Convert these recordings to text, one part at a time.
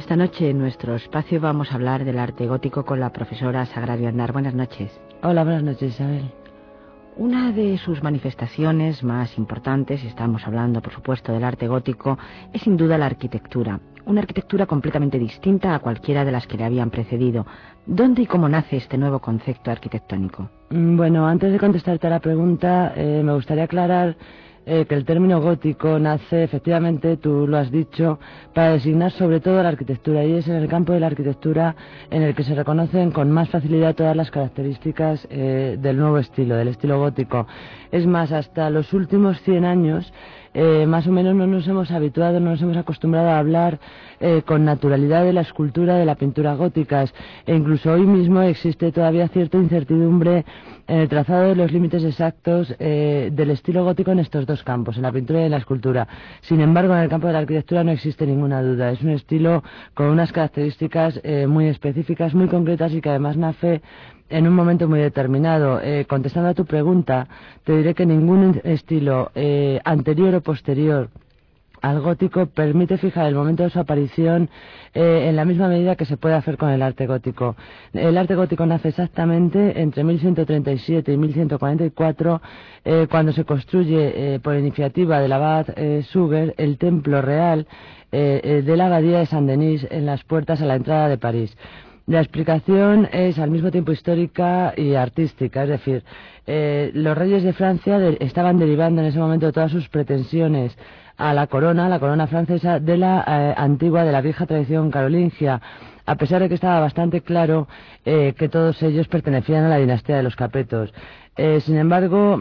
Esta noche en nuestro espacio vamos a hablar del arte gótico con la profesora Sagrario Aznar. Buenas noches. Hola, buenas noches, Isabel. Una de sus manifestaciones más importantes, y estamos hablando por supuesto del arte gótico, es sin duda la arquitectura. Una arquitectura completamente distinta a cualquiera de las que le habían precedido. ¿Dónde y cómo nace este nuevo concepto arquitectónico? Bueno, antes de contestarte a la pregunta, me gustaría aclarar que el término gótico nace, efectivamente, tú lo has dicho, para designar sobre todo la arquitectura, y es en el campo de la arquitectura en el que se reconocen con más facilidad todas las características del nuevo estilo, del estilo gótico. Es más, hasta los últimos 100 años, más o menos no nos hemos habituado, no nos hemos acostumbrado a hablar con naturalidad de la escultura, de la pintura góticas, e incluso hoy mismo existe todavía cierta incertidumbre en el trazado de los límites exactos del estilo gótico en estos dos campos, en la pintura y en la escultura. Sin embargo, en el campo de la arquitectura no existe ninguna duda. Es un estilo con unas características muy específicas, muy concretas, y que además nace en un momento muy determinado. Contestando a tu pregunta, te diré que ningún estilo anterior o posterior al gótico permite fijar el momento de su aparición en la misma medida que se puede hacer con el arte gótico. El arte gótico nace exactamente entre 1137 y 1144, cuando se construye por iniciativa del abad Suger el templo real de la abadía de Saint-Denis en las puertas a la entrada de París. La explicación es al mismo tiempo histórica y artística, es decir, los reyes de Francia estaban derivando en ese momento todas sus pretensiones a la corona francesa de la antigua, de la vieja tradición carolingia, a pesar de que estaba bastante claro que todos ellos pertenecían a la dinastía de los Capetos. Sin embargo,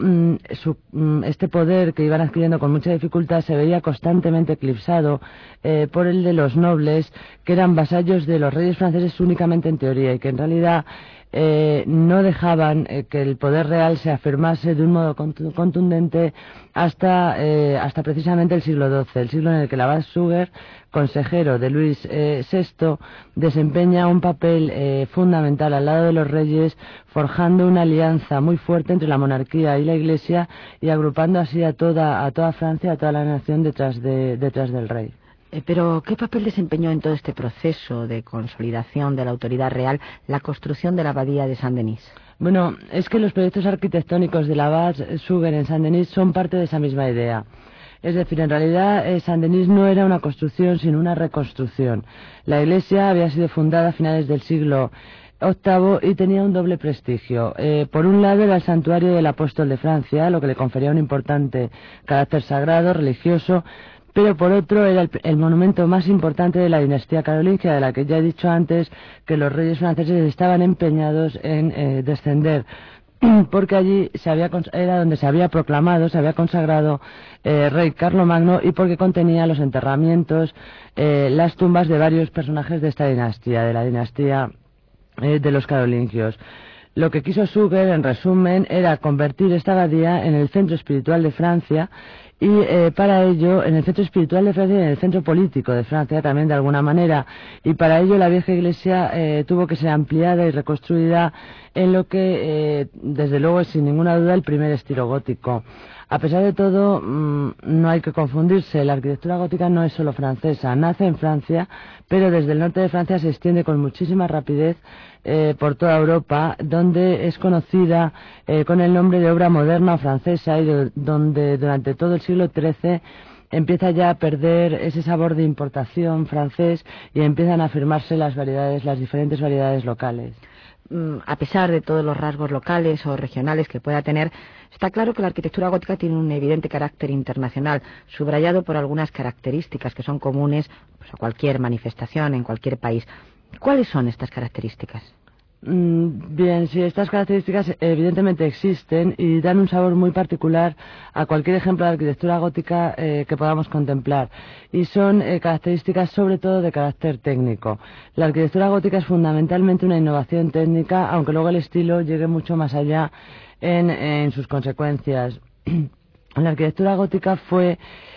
este poder que iban adquiriendo con mucha dificultad se veía constantemente eclipsado por el de los nobles, que eran vasallos de los reyes franceses únicamente en teoría, y que en realidad no dejaban que el poder real se afirmase de un modo contundente hasta precisamente el siglo XII, el siglo en el que el abad Suger, consejero de Luis VI, desempeña un papel fundamental al lado de los reyes, forjando una alianza muy fuerte entre la monarquía y la Iglesia, y agrupando así a toda Francia, a toda la nación detrás del rey. Pero, ¿qué papel desempeñó en todo este proceso de consolidación de la autoridad real la construcción de la abadía de Saint-Denis? Bueno, es que los proyectos arquitectónicos del abad Suger en Saint-Denis son parte de esa misma idea. Es decir, en realidad Saint-Denis no era una construcción, sino una reconstrucción. La iglesia había sido fundada a finales del siglo VIII y tenía un doble prestigio. Por un lado era el santuario del apóstol de Francia, lo que le confería un importante carácter sagrado, religioso, pero por otro era el monumento más importante de la dinastía carolingia, de la que ya he dicho antes que los reyes franceses estaban empeñados en descender, porque allí era donde se había proclamado, se había consagrado rey Carlomagno, y porque contenía los enterramientos, las tumbas de varios personajes de esta dinastía, de la dinastía de los carolingios. Lo que quiso Suger, en resumen, era convertir esta abadía en el centro espiritual de Francia, y para ello, en el centro espiritual de Francia y en el centro político de Francia también, de alguna manera, y para ello la vieja iglesia tuvo que ser ampliada y reconstruida en lo que, desde luego, es sin ninguna duda el primer estilo gótico. A pesar de todo, no hay que confundirse, la arquitectura gótica no es solo francesa, nace en Francia, pero desde el norte de Francia se extiende con muchísima rapidez por toda Europa, donde es conocida con el nombre de obra moderna o francesa, y donde durante todo el siglo XIII empieza ya a perder ese sabor de importación francés y empiezan a afirmarse las diferentes variedades locales. A pesar de todos los rasgos locales o regionales que pueda tener, está claro que la arquitectura gótica tiene un evidente carácter internacional, subrayado por algunas características que son comunes a cualquier manifestación en cualquier país. ¿Cuáles son estas características? Bien, sí, estas características evidentemente existen y dan un sabor muy particular a cualquier ejemplo de arquitectura gótica que podamos contemplar, y son características sobre todo de carácter técnico. La arquitectura gótica es fundamentalmente una innovación técnica, aunque luego el estilo llegue mucho más allá en sus consecuencias. La arquitectura gótica fue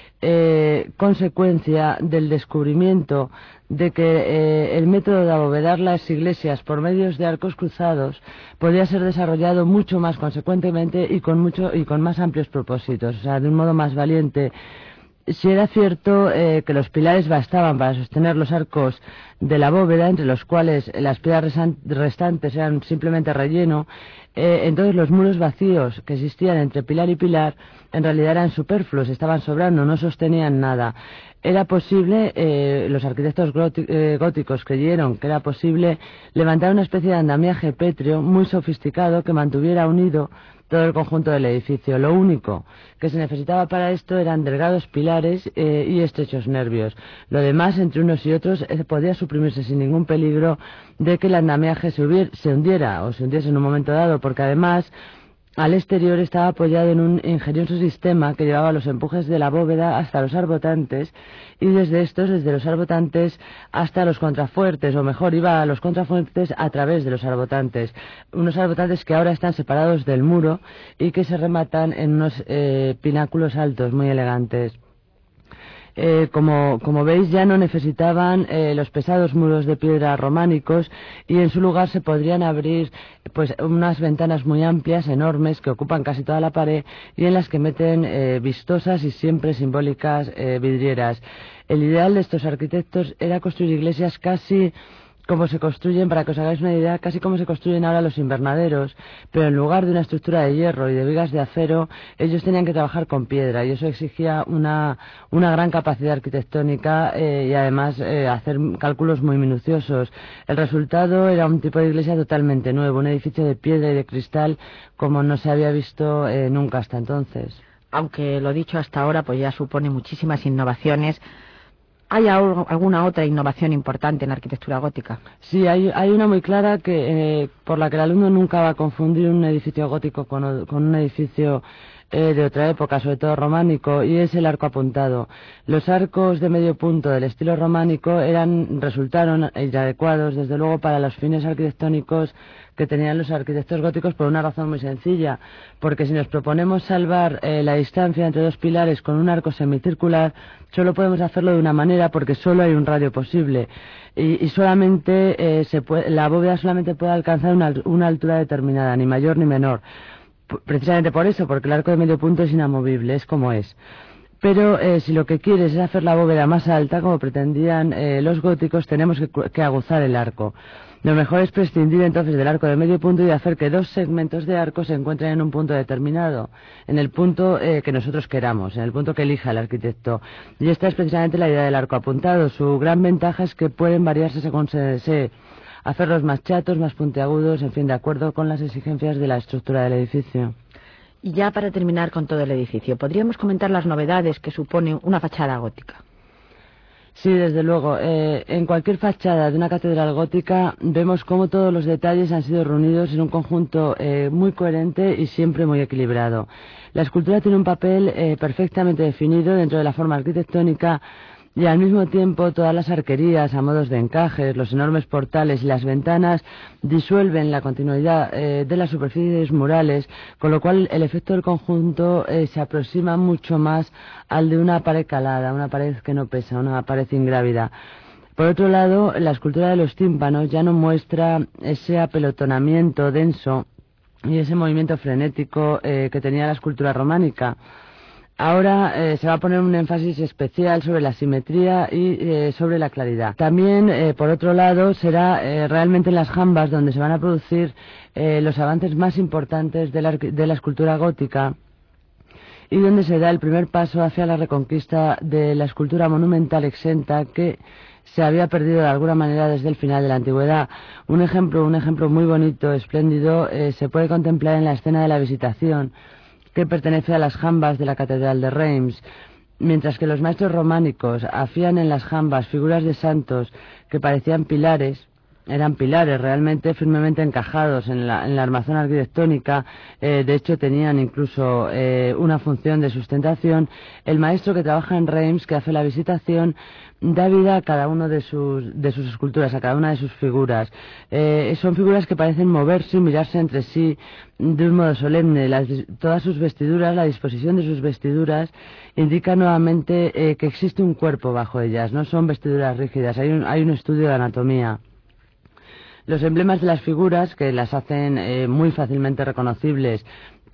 consecuencia del descubrimiento de que el método de abovedar las iglesias por medios de arcos cruzados podía ser desarrollado mucho más consecuentemente y con más amplios propósitos, o sea, de un modo más valiente. Si era cierto que los pilares bastaban para sostener los arcos de la bóveda, entre los cuales las piedras restantes eran simplemente relleno, entonces los muros vacíos que existían entre pilar y pilar en realidad eran superfluos, estaban sobrando, no sostenían nada. Era posible, los arquitectos góticos creyeron que era posible levantar una especie de andamiaje pétreo muy sofisticado que mantuviera unido todo el conjunto del edificio. Lo único que se necesitaba para esto eran delgados pilares y estrechos nervios. Lo demás, entre unos y otros, podía suprimirse sin ningún peligro de que el andamiaje se hundiera o se hundiese en un momento dado, porque además al exterior estaba apoyado en un ingenioso sistema que llevaba los empujes de la bóveda hasta los arbotantes y desde los arbotantes hasta los contrafuertes, o mejor, iba a los contrafuertes a través de los arbotantes. Unos arbotantes que ahora están separados del muro y que se rematan en unos pináculos altos muy elegantes. Como veis, ya no necesitaban los pesados muros de piedra románicos y en su lugar se podrían abrir pues unas ventanas muy amplias, enormes, que ocupan casi toda la pared y en las que meten vistosas y siempre simbólicas vidrieras. El ideal de estos arquitectos era construir iglesias casi como se construyen, para que os hagáis una idea, casi como se construyen ahora los invernaderos, pero en lugar de una estructura de hierro y de vigas de acero, ellos tenían que trabajar con piedra y eso exigía una gran capacidad arquitectónica y además hacer cálculos muy minuciosos. El resultado era un tipo de iglesia totalmente nuevo, un edificio de piedra y de cristal como no se había visto nunca hasta entonces. Aunque lo dicho hasta ahora pues ya supone muchísimas innovaciones, ¿hay alguna otra innovación importante en la arquitectura gótica? Sí, hay una muy clara que por la que el alumno nunca va a confundir un edificio gótico con un edificio de otra época, sobre todo románico, y es el arco apuntado. Los arcos de medio punto del estilo románico resultaron inadecuados, desde luego, para los fines arquitectónicos que tenían los arquitectos góticos por una razón muy sencilla, porque si nos proponemos salvar la distancia entre dos pilares con un arco semicircular, solo podemos hacerlo de una manera porque solo hay un radio posible y solamente la bóveda solamente puede alcanzar una altura determinada, ni mayor ni menor. Precisamente por eso, porque el arco de medio punto es inamovible, es como es. Pero si lo que quieres es hacer la bóveda más alta, como pretendían los góticos, tenemos que aguzar el arco. Lo mejor es prescindir entonces del arco de medio punto y hacer que dos segmentos de arco se encuentren en un punto determinado, en el punto que nosotros queramos, en el punto que elija el arquitecto. Y esta es precisamente la idea del arco apuntado. Su gran ventaja es que pueden variarse según se desee, hacerlos más chatos, más puntiagudos, en fin, de acuerdo con las exigencias de la estructura del edificio. Y ya para terminar con todo el edificio, ¿podríamos comentar las novedades que supone una fachada gótica? Sí, desde luego. En cualquier fachada de una catedral gótica vemos cómo todos los detalles han sido reunidos en un conjunto muy coherente y siempre muy equilibrado. La escultura tiene un papel perfectamente definido dentro de la forma arquitectónica y al mismo tiempo todas las arquerías a modos de encajes, los enormes portales y las ventanas disuelven la continuidad de las superficies murales, con lo cual el efecto del conjunto se aproxima mucho más al de una pared calada, una pared que no pesa, una pared ingrávida. Por otro lado, la escultura de los tímpanos ya no muestra ese apelotonamiento denso y ese movimiento frenético que tenía la escultura románica. Ahora se va a poner un énfasis especial sobre la simetría y sobre la claridad. También, por otro lado, será realmente en las jambas donde se van a producir los avances más importantes de la escultura gótica y donde se da el primer paso hacia la reconquista de la escultura monumental exenta que se había perdido de alguna manera desde el final de la antigüedad. Un ejemplo muy bonito, espléndido, se puede contemplar en la escena de la Visitación, que pertenece a las jambas de la Catedral de Reims, mientras que los maestros románicos hacían en las jambas figuras de santos que parecían pilares, eran pilares realmente firmemente encajados en la armazón arquitectónica, de hecho tenían incluso una función de sustentación. El maestro que trabaja en Reims, que hace la Visitación, da vida a cada uno de sus esculturas, a cada una de sus figuras. Son figuras que parecen moverse y mirarse entre sí de un modo solemne. Todas sus vestiduras, la disposición de sus vestiduras, indica nuevamente que existe un cuerpo bajo ellas, no son vestiduras rígidas, hay un estudio de anatomía. Los emblemas de las figuras, que las hacen muy fácilmente reconocibles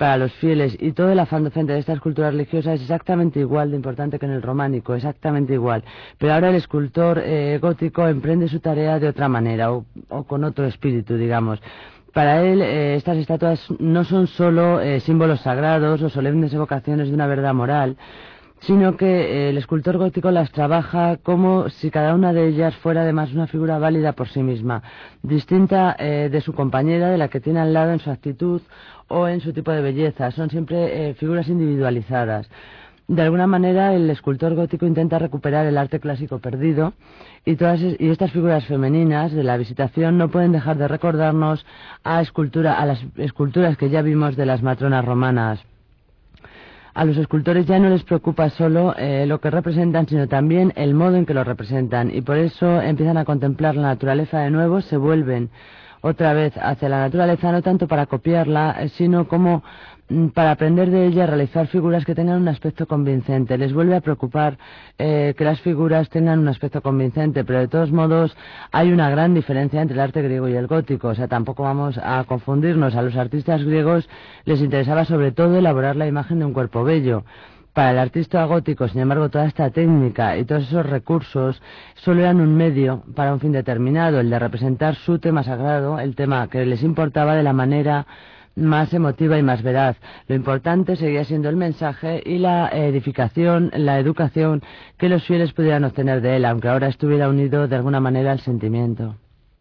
para los fieles y todo el afán docente de esta escultura religiosa es exactamente igual de importante que en el románico, exactamente igual. Pero ahora el escultor gótico emprende su tarea de otra manera o con otro espíritu, digamos. Para él, estas estatuas no son solo símbolos sagrados o solemnes evocaciones de una verdad moral, sino que el escultor gótico las trabaja como si cada una de ellas fuera además una figura válida por sí misma, distinta de su compañera, de la que tiene al lado en su actitud o en su tipo de belleza. Son siempre figuras individualizadas. De alguna manera, el escultor gótico intenta recuperar el arte clásico perdido y estas figuras femeninas de la Visitación no pueden dejar de recordarnos a las esculturas que ya vimos de las matronas romanas. A los escultores ya no les preocupa solo lo que representan, sino también el modo en que lo representan, y por eso empiezan a contemplar la naturaleza de nuevo, se vuelven otra vez hacia la naturaleza, no tanto para copiarla, sino como para aprender de ella, realizar figuras que tengan un aspecto convincente. Les vuelve a preocupar que las figuras tengan un aspecto convincente, pero de todos modos hay una gran diferencia entre el arte griego y el gótico. O sea, tampoco vamos a confundirnos. A los artistas griegos les interesaba sobre todo elaborar la imagen de un cuerpo bello. Para el artista gótico, sin embargo, toda esta técnica y todos esos recursos solo eran un medio para un fin determinado, el de representar su tema sagrado, el tema que les importaba de la manera más emotiva y más veraz. Lo importante seguía siendo el mensaje y la edificación, la educación que los fieles pudieran obtener de él, aunque ahora estuviera unido de alguna manera al sentimiento.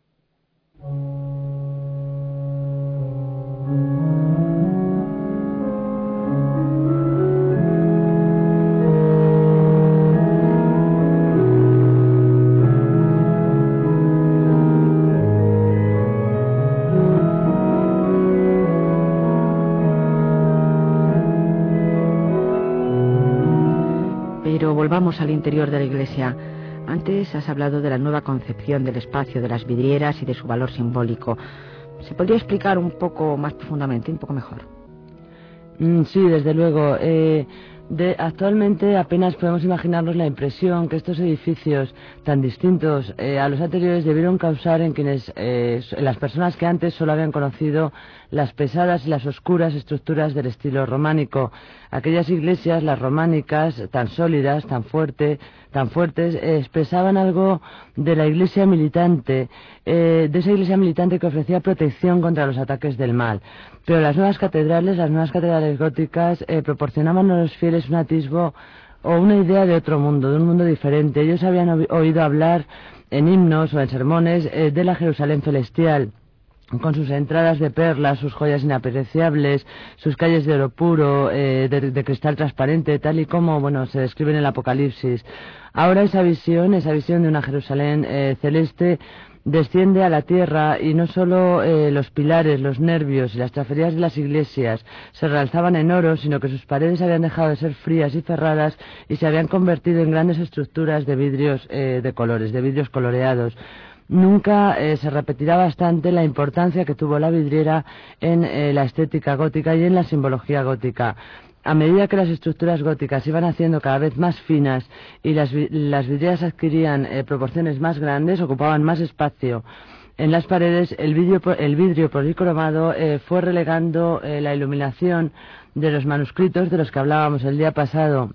Pero volvamos al interior de la iglesia. Antes has hablado de la nueva concepción del espacio de las vidrieras y de su valor simbólico. ¿Se podría explicar un poco más profundamente, un poco mejor? Sí, desde luego. Actualmente apenas podemos imaginarnos la impresión que estos edificios tan distintos a los anteriores debieron causar en las personas que antes solo habían conocido las pesadas y las oscuras estructuras del estilo románico. Aquellas iglesias, las románicas, tan sólidas, tan fuertes, expresaban algo de la iglesia militante, de esa iglesia militante que ofrecía protección contra los ataques del mal. Pero las nuevas catedrales góticas, proporcionaban a los fieles un atisbo o una idea de otro mundo, de un mundo diferente. Ellos habían oído hablar en himnos o en sermones de la Jerusalén celestial, con sus entradas de perlas, sus joyas inapreciables, sus calles de oro puro, de cristal transparente, tal y como, se describe en el Apocalipsis. Ahora esa visión de una Jerusalén celeste desciende a la tierra, y no solo los pilares, los nervios y las tracerías de las iglesias se realzaban en oro, sino que sus paredes habían dejado de ser frías y cerradas y se habían convertido en grandes estructuras de vidrios de colores, de vidrios coloreados. Nunca se repetirá bastante la importancia que tuvo la vidriera en la estética gótica y en la simbología gótica. A medida que las estructuras góticas iban haciendo cada vez más finas y las vidrieras adquirían proporciones más grandes, ocupaban más espacio en las paredes, el vidrio policromado fue relegando la iluminación de los manuscritos de los que hablábamos el día pasado,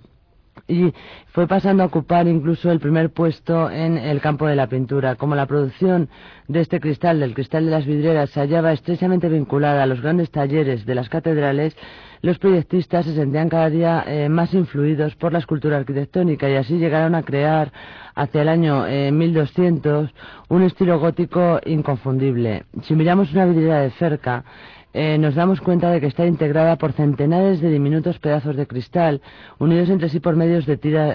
y fue pasando a ocupar incluso el primer puesto en el campo de la pintura. Como la producción de este cristal, del cristal de las vidrieras, se hallaba estrechamente vinculada a los grandes talleres de las catedrales, los proyectistas se sentían cada día más influidos por la escultura arquitectónica, y así llegaron a crear hacia el año 1200 un estilo gótico inconfundible. Si miramos una vidriera de cerca, nos damos cuenta de que está integrada por centenares de diminutos pedazos de cristal unidos entre sí por medio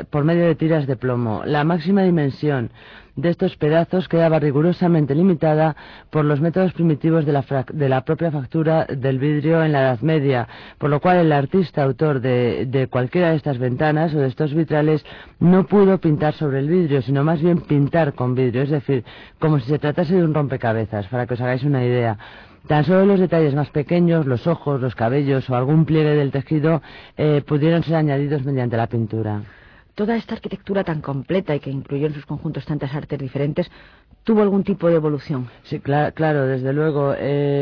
de tiras de plomo. La máxima dimensión de estos pedazos quedaba rigurosamente limitada por los métodos primitivos de la propia factura del vidrio en la Edad Media, por lo cual el artista autor de cualquiera de estas ventanas o de estos vitrales no pudo pintar sobre el vidrio, sino más bien pintar con vidrio, es decir, como si se tratase de un rompecabezas, para que os hagáis una idea. Tan solo los detalles más pequeños, los ojos, los cabellos o algún pliegue del tejido pudieron ser añadidos mediante la pintura. Toda esta arquitectura tan completa y que incluyó en sus conjuntos tantas artes diferentes, ¿tuvo algún tipo de evolución? Sí, claro, desde luego.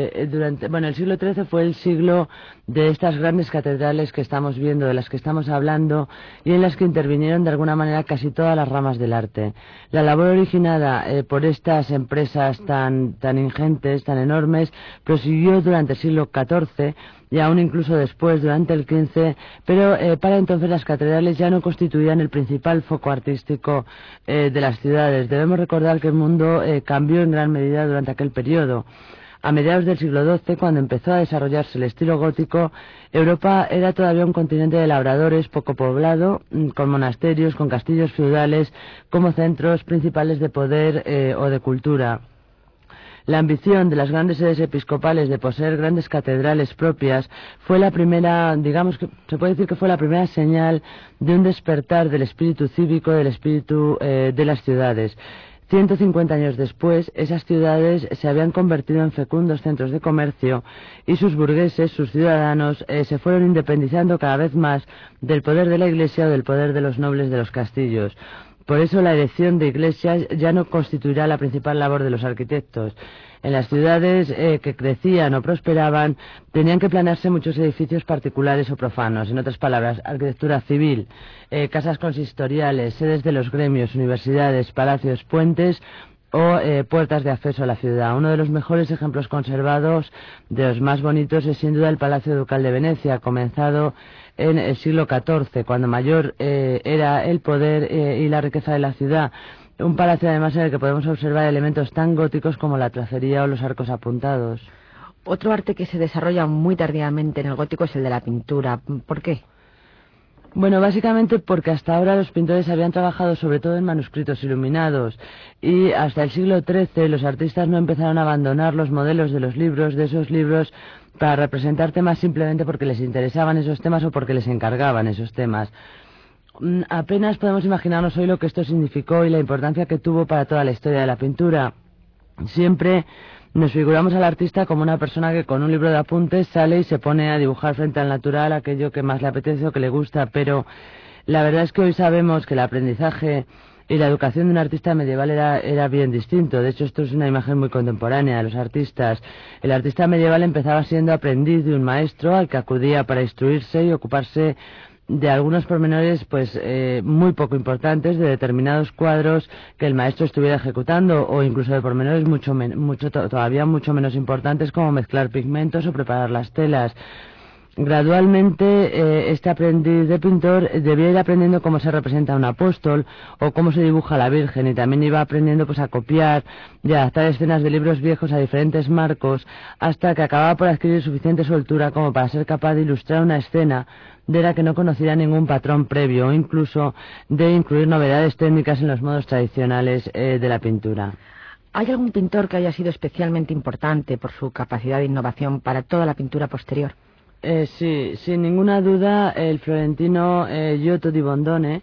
El siglo XIII fue el siglo de estas grandes catedrales que estamos viendo, de las que estamos hablando, y en las que intervinieron de alguna manera casi todas las ramas del arte. La labor originada por estas empresas tan ingentes, tan enormes, prosiguió durante el siglo XIV, y aún incluso después, durante el XV, pero para entonces las catedrales ya no constituían el principal foco artístico de las ciudades. Debemos recordar que el mundo cambió en gran medida durante aquel periodo. A mediados del siglo XII, cuando empezó a desarrollarse el estilo gótico, Europa era todavía un continente de labradores poco poblado, con monasterios, con castillos feudales, como centros principales de poder o de cultura. La ambición de las grandes sedes episcopales de poseer grandes catedrales propias fue la primera, digamos que se puede decir que fue la primera señal de un despertar del espíritu cívico, del espíritu de las ciudades. 150 años después, esas ciudades se habían convertido en fecundos centros de comercio y sus burgueses, sus ciudadanos, se fueron independizando cada vez más del poder de la Iglesia o del poder de los nobles de los castillos. Por eso la erección de iglesias ya no constituirá la principal labor de los arquitectos. En las ciudades que crecían o prosperaban tenían que planearse muchos edificios particulares o profanos, en otras palabras, arquitectura civil, casas consistoriales, sedes de los gremios, universidades, palacios, puentes o puertas de acceso a la ciudad. Uno de los mejores ejemplos conservados, de los más bonitos, es sin duda el Palacio Ducal de Venecia, comenzado en el siglo XIV, cuando mayor era el poder y la riqueza de la ciudad. Un palacio además en el que podemos observar elementos tan góticos como la tracería o los arcos apuntados. Otro arte que se desarrolla muy tardíamente en el gótico es el de la pintura. ¿Por qué? Bueno, básicamente porque hasta ahora los pintores habían trabajado sobre todo en manuscritos iluminados y hasta el siglo XIII los artistas no empezaron a abandonar los modelos de los libros, de esos libros, para representar temas simplemente porque les interesaban esos temas o porque les encargaban esos temas. Apenas podemos imaginarnos hoy lo que esto significó y la importancia que tuvo para toda la historia de la pintura. Siempre nos figuramos al artista como una persona que con un libro de apuntes sale y se pone a dibujar frente al natural aquello que más le apetece o que le gusta, pero la verdad es que hoy sabemos que el aprendizaje y la educación de un artista medieval era bien distinto. De hecho, esto es una imagen muy contemporánea de los artistas. El artista medieval empezaba siendo aprendiz de un maestro al que acudía para instruirse y ocuparse de algunos pormenores muy poco importantes de determinados cuadros que el maestro estuviera ejecutando, o incluso de pormenores todavía mucho menos importantes, como mezclar pigmentos o preparar las telas. Gradualmente este aprendiz de pintor debía ir aprendiendo cómo se representa un apóstol o cómo se dibuja a la Virgen, y también iba aprendiendo a copiar y adaptar escenas de libros viejos a diferentes marcos, hasta que acababa por adquirir suficiente soltura como para ser capaz de ilustrar una escena de la que no conociera ningún patrón previo, o incluso de incluir novedades técnicas en los modos tradicionales de la pintura. ¿Hay algún pintor que haya sido especialmente importante por su capacidad de innovación para toda la pintura posterior? Sí, sin ninguna duda, el florentino Giotto di Bondone,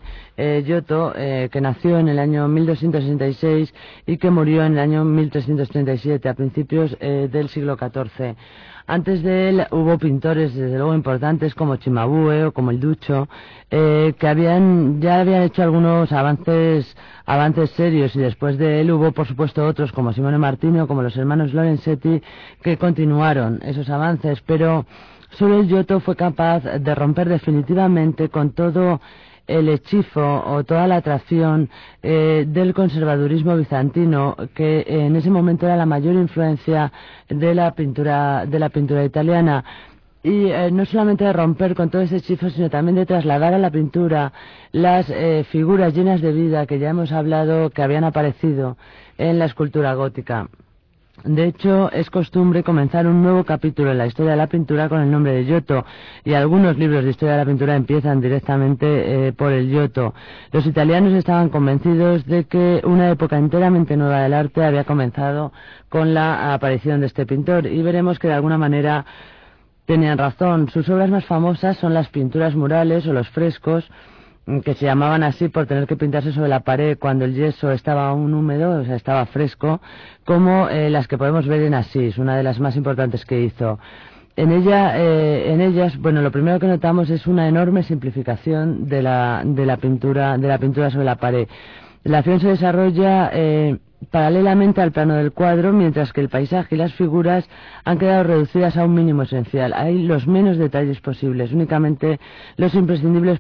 que nació en el año 1266 y que murió en el año 1337, a principios del siglo XIV. Antes de él hubo pintores, desde luego, importantes como Cimabue o como el Duccio, que ya habían hecho algunos avances serios, y después de él hubo, por supuesto, otros como Simone Martini o como los hermanos Lorenzetti, que continuaron esos avances, pero solo el Giotto fue capaz de romper definitivamente con todo el hechizo o toda la atracción del conservadurismo bizantino, que en ese momento era la mayor influencia de la pintura italiana. Y no solamente de romper con todo ese hechizo, sino también de trasladar a la pintura las figuras llenas de vida que ya hemos hablado que habían aparecido en la escultura gótica. De hecho, es costumbre comenzar un nuevo capítulo en la historia de la pintura con el nombre de Giotto, y algunos libros de historia de la pintura empiezan directamente por el Giotto. Los italianos estaban convencidos de que una época enteramente nueva del arte había comenzado con la aparición de este pintor, y veremos que de alguna manera tenían razón. Sus obras más famosas son las pinturas murales o los frescos, que se llamaban así por tener que pintarse sobre la pared cuando el yeso estaba aún húmedo, o sea, estaba fresco, como las que podemos ver en Asís, una de las más importantes que hizo. En ellas, bueno, lo primero que notamos es una enorme simplificación de la pintura sobre la pared. La acción se desarrolla paralelamente al plano del cuadro, mientras que el paisaje y las figuras han quedado reducidas a un mínimo esencial. Hay los menos detalles posibles, únicamente los imprescindibles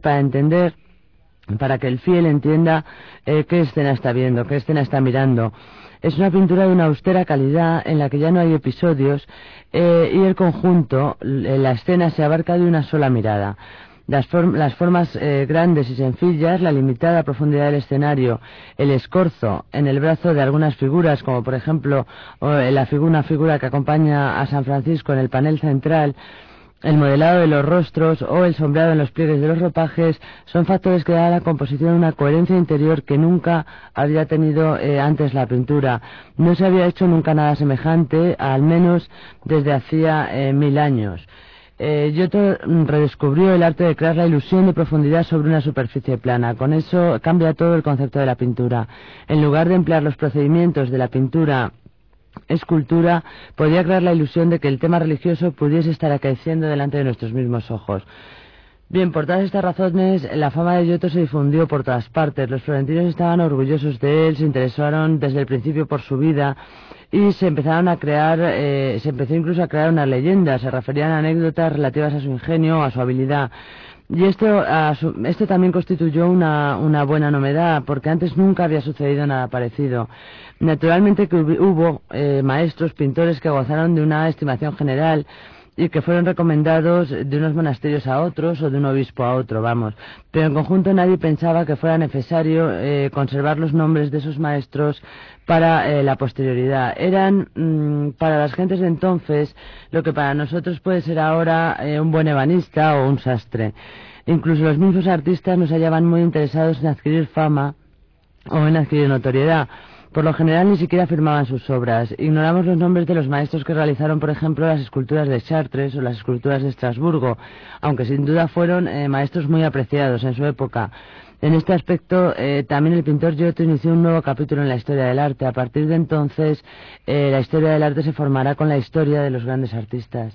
para que el fiel entienda qué escena está viendo, qué escena está mirando. Es una pintura de una austera calidad en la que ya no hay episodios y el conjunto, la escena se abarca de una sola mirada. Las formas grandes y sencillas, la limitada profundidad del escenario, el escorzo en el brazo de algunas figuras, como por ejemplo una figura que acompaña a San Francisco en el panel central, el modelado de los rostros o el sombreado en los pliegues de los ropajes, son factores que dan a la composición una coherencia interior que nunca había tenido antes la pintura. No se había hecho nunca nada semejante, al menos desde hacía 1000 años. Giotto redescubrió el arte de crear la ilusión de profundidad sobre una superficie plana. Con eso cambia todo el concepto de la pintura. En lugar de emplear los procedimientos de la pintura escultura, podía crear la ilusión de que el tema religioso pudiese estar acaeciendo delante de nuestros mismos ojos. Bien, por todas estas razones, la fama de Giotto se difundió por todas partes. Los florentinos estaban orgullosos de él, se interesaron desde el principio por su vida y se empezó incluso a crear una leyenda. Se referían a anécdotas relativas a su ingenio, a su habilidad. Y esto también constituyó una buena novedad, porque antes nunca había sucedido nada parecido. Naturalmente que hubo maestros, pintores que gozaron de una estimación general y que fueron recomendados de unos monasterios a otros o de un obispo a otro, vamos. Pero en conjunto nadie pensaba que fuera necesario conservar los nombres de esos maestros para la posterioridad. Eran para las gentes de entonces lo que para nosotros puede ser ahora un buen ebanista o un sastre. Incluso los mismos artistas nos hallaban muy interesados en adquirir fama o en adquirir notoriedad. Por lo general ni siquiera firmaban sus obras. Ignoramos los nombres de los maestros que realizaron, por ejemplo, las esculturas de Chartres o las esculturas de Estrasburgo, aunque sin duda fueron maestros muy apreciados en su época. En este aspecto, también el pintor Giotto inició un nuevo capítulo en la historia del arte. A partir de entonces, la historia del arte se formará con la historia de los grandes artistas.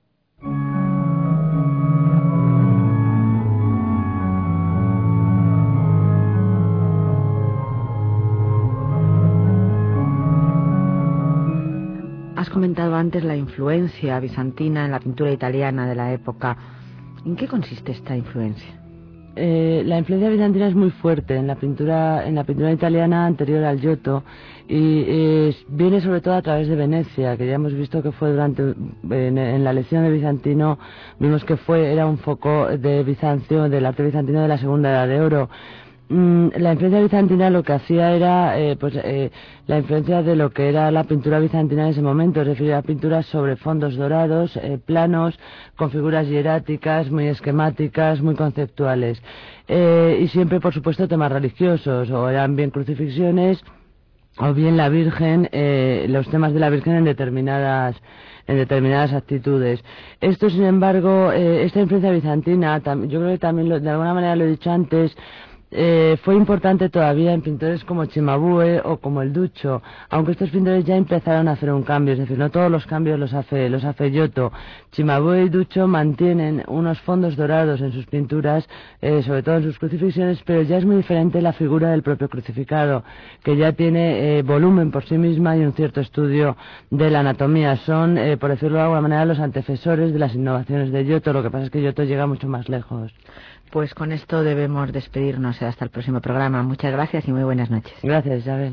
Has comentado antes la influencia bizantina en la pintura italiana de la época. ¿En qué consiste esta influencia? La influencia bizantina es muy fuerte en la pintura italiana anterior al Giotto y viene sobre todo a través de Venecia, que ya hemos visto que fue en la lección de Bizantino, vimos que era un foco de Bizancio, del arte bizantino de la Segunda Edad de Oro. La influencia bizantina lo que hacía era la influencia de lo que era la pintura bizantina en ese momento, es decir, la pintura sobre fondos dorados, planos, con figuras hieráticas, muy esquemáticas, muy conceptuales, y siempre, por supuesto, temas religiosos, o eran bien crucifixiones o bien la Virgen, los temas de la Virgen en determinadas actitudes. Esto, sin embargo, esta influencia bizantina, yo creo que también de alguna manera lo he dicho antes, fue importante todavía en pintores como Cimabue o como el Duccio, aunque estos pintores ya empezaron a hacer un cambio, es decir, no todos los cambios los hace Giotto. Cimabue y Duccio mantienen unos fondos dorados en sus pinturas, sobre todo en sus crucifixiones, pero ya es muy diferente la figura del propio crucificado, que ya tiene volumen por sí misma y un cierto estudio de la anatomía. Son, por decirlo de alguna manera, los antecesores de las innovaciones de Giotto. Lo que pasa es que Giotto llega mucho más lejos. Pues con esto debemos despedirnos hasta el próximo programa. Muchas gracias y muy buenas noches. Gracias, Isabel.